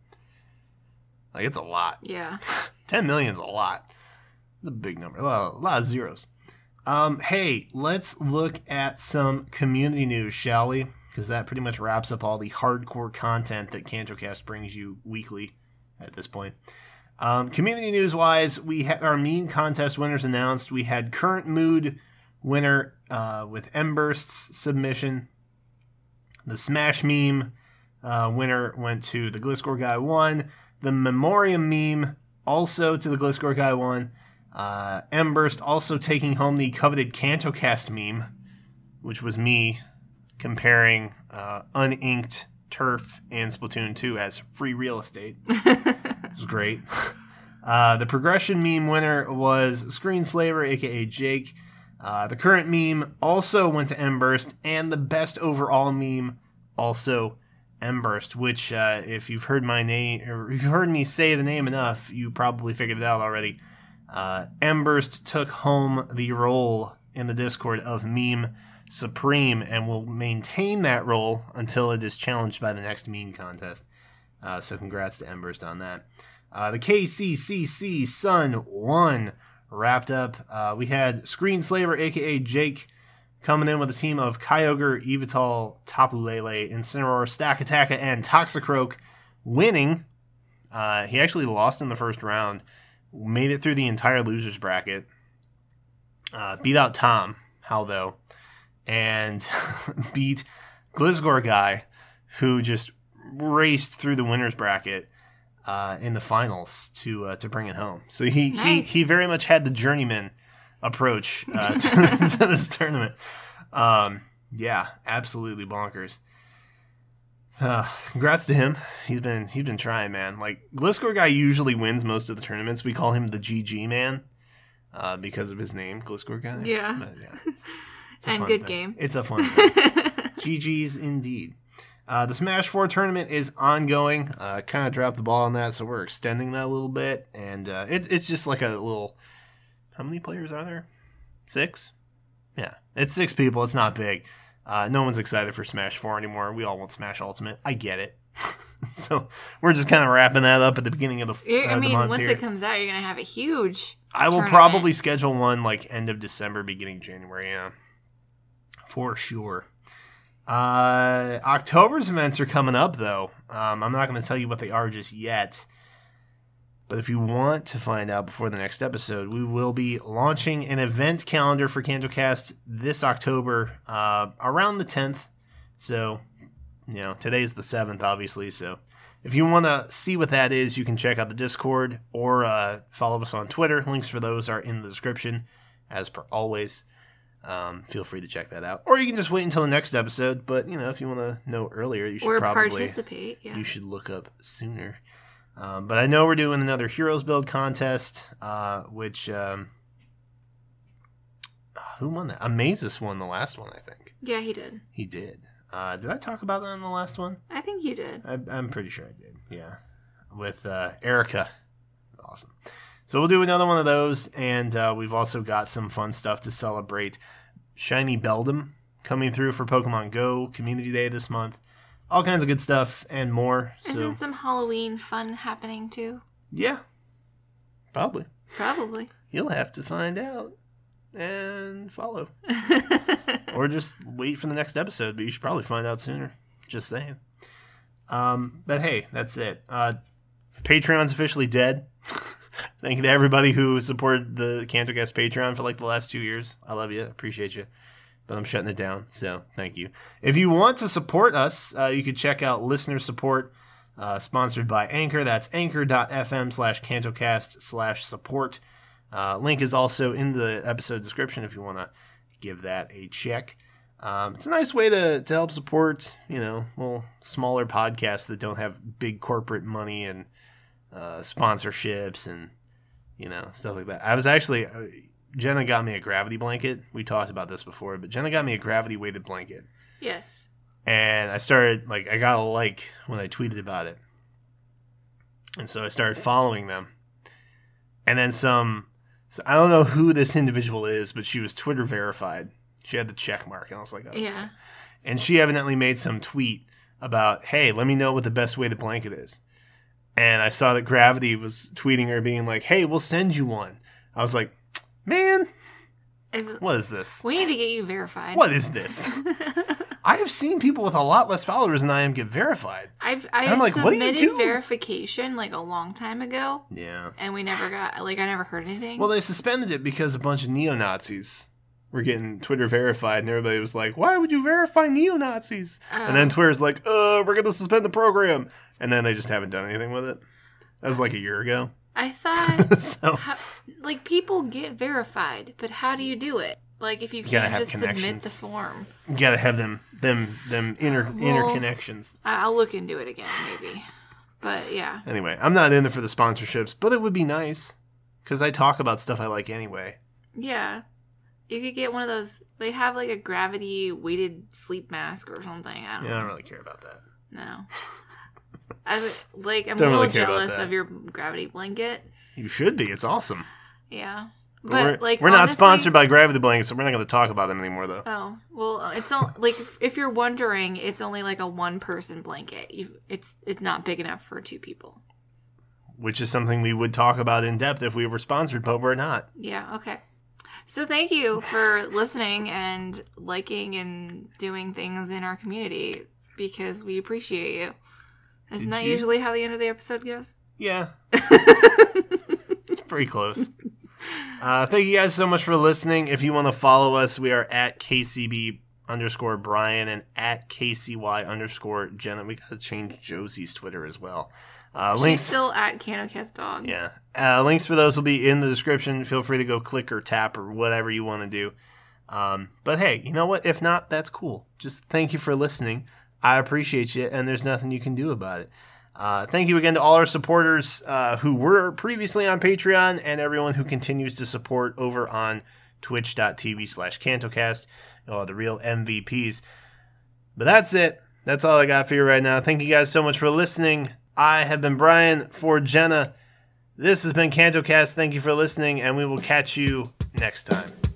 Like, it's a lot. Yeah. Ten million is a lot. It's a big number. A lot, a lot of zeros. Um, hey, let's look at some community news, shall we? Because that pretty much wraps up all the hardcore content that CantoCast brings you weekly at this point. Um, community news-wise, we had our meme contest winners announced. We had Current Mood winner uh, with Mburst's submission. The Smash meme uh, winner went to the Gliscor Guy one. The Memoriam meme also to the Gliscor Guy one. Uh, Mburst also taking home the coveted CantoCast meme, which was me comparing uh, uninked turf in Splatoon two as free real estate. It was great. Uh, the Progression meme winner was Screenslaver, aka Jake. Uh, the current meme also went to Mburst, and the best overall meme also Mburst, which uh, if you've heard my name, or if you've heard me say the name enough, you probably figured it out already. Uh, Mburst took home the role in the Discord of Meme Supreme and will maintain that role until it is challenged by the next meme contest. Uh, so congrats to Mburst on that. Uh, the K C C C Sun one wrapped up. Uh, we had Screenslaver, aka Jake, coming in with a team of Kyogre, Evital, Tapu Lele, Incineroar, Stakataka, and Toxicroak, winning. Uh, he actually lost in the first round, made it through the entire losers bracket, uh, beat out Tom, how though, and beat Gliscor Guy, who just raced through the winners bracket uh, in the finals to uh, to bring it home. So he, nice. he he very much had the journeyman approach uh, to, to this tournament. Um, yeah, absolutely bonkers. Uh, congrats to him. He's been he's been trying, man. Like, Gliscor Guy usually wins most of the tournaments. We call him the G G man uh, because of his name, Gliscor Guy. Yeah. But, yeah it's, it's and good thing. game. It's a fun thing. G G's indeed. Uh, the Smash four tournament is ongoing. Uh, kind of dropped the ball on that, so we're extending that a little bit. And uh, it's it's just like a little... How many players are there? Six? Yeah, it's six people. It's not big. Uh, no one's excited for Smash four anymore. We all want Smash Ultimate. I get it. So we're just kind of wrapping that up at the beginning of the, uh, I mean, the month once here. it comes out, you're going to have a huge I will tournament. probably schedule one like end of December, beginning January, yeah. For sure. Uh, October's events are coming up, though. Um, I'm not going to tell you what they are just yet. But if you want to find out before the next episode, we will be launching an event calendar for CantoCast this October, uh, around the tenth. So, you know, today's the seventh, obviously. So if you want to see what that is, you can check out the Discord or uh, follow us on Twitter. Links for those are in the description, as per always. Um, feel free to check that out. Or you can just wait until the next episode. But, you know, if you want to know earlier, you should or probably participate. Yeah. You should look up sooner. Um, but I know we're doing another Heroes build contest, uh, which, um, who won that? Amazus won the last one, I think. Yeah, he did. He did. Uh, did I talk about that in the last one? I think you did. I, I'm pretty sure I did, yeah. With uh, Erica. Awesome. So we'll do another one of those, and uh, we've also got some fun stuff to celebrate Shiny Beldum coming through for Pokemon Go Community Day this month. All kinds of good stuff and more. Isn't so, some Halloween fun happening too? Yeah. Probably. Probably. You'll have to find out and follow. Or just wait for the next episode, but you should probably find out sooner. Just saying. Um, but hey, that's it. Uh, Patreon's officially dead. Thank you to everybody who supported the CantoCast Patreon for like the last two years. I love you. Appreciate you. But I'm shutting it down, so thank you. If you want to support us, uh, you can check out Listener Support, uh, sponsored by Anchor. That's anchor.fm slash CantoCast slash support. Uh, link is also in the episode description if you want to give that a check. Um, it's a nice way to, to help support, you know, little smaller podcasts that don't have big corporate money and uh, sponsorships and, you know, stuff like that. I was actually, uh, Jenna got me a gravity blanket. We talked about this before, but Jenna got me a gravity weighted blanket. Yes. And I started, like, I got a like when I tweeted about it. And so I started following them. And then some, so I don't know who this individual is, but she was Twitter verified. She had the check mark, and I was like, oh, yeah. Okay. And she evidently made some tweet about, hey, let me know what the best way the blanket is. And I saw that Gravity was tweeting her being like, hey, we'll send you one. I was like, man, If, what is this? we need to get you verified. What is this? I have seen people with a lot less followers than I am get verified. I've I I'm like, what do you submitted do? verification like a long time ago. Yeah. And we never got, like, I never heard anything. Well, they suspended it because a bunch of neo-Nazis were getting Twitter verified, and everybody was like, why would you verify neo-Nazis? Oh. And then Twitter's like, uh, we're going to suspend the program. And then they just haven't done anything with it. That was like a year ago. I thought, so, how, like, people get verified, but how do you do it? Like, if you gotta can't have just submit connections. the form. you got to have them them them inner Well, inner connections. I- I'll look into it again, maybe. But, yeah. Anyway, I'm not in it for the sponsorships, but it would be nice because I talk about stuff I like anyway. Yeah. You could get one of those, they have, like, a gravity weighted sleep mask or something. I don't Yeah, know. I don't really care about that. No. I would- like I'm Don't a really little care about jealous that. of your gravity blanket. You should be. It's awesome. Yeah, But, but we're, like we're not honestly- sponsored by Gravity Blankets, so we're not going to talk about them anymore, though. Oh well, it's all, like if, if you're wondering, it's only like a one person blanket. You, it's it's not big enough for two people. Which is something we would talk about in depth if we were sponsored, but we're not. Yeah. Okay. So thank you for listening and liking and doing things in our community because we appreciate you. Isn't Did that you? usually how the end of the episode goes? Yeah. It's pretty close. Uh, thank you guys so much for listening. If you want to follow us, we are at K C B underscore Brian and at K C Y underscore Jenna. We got to change Josie's Twitter as well. Uh, She's links. still at CantoCast Dog. Yeah. Uh, links for those will be in the description. Feel free to go click or tap or whatever you want to do. Um, but hey, you know what? If not, that's cool. Just thank you for listening. I appreciate you, and there's nothing you can do about it. Uh, thank you again to all our supporters uh, who were previously on Patreon and everyone who continues to support over on twitch.tv slash CantoCast. Oh, the real M V Ps. But that's it. That's all I got for you right now. Thank you guys so much for listening. I have been Brian for Jenna. This has been CantoCast. Thank you for listening, and we will catch you next time.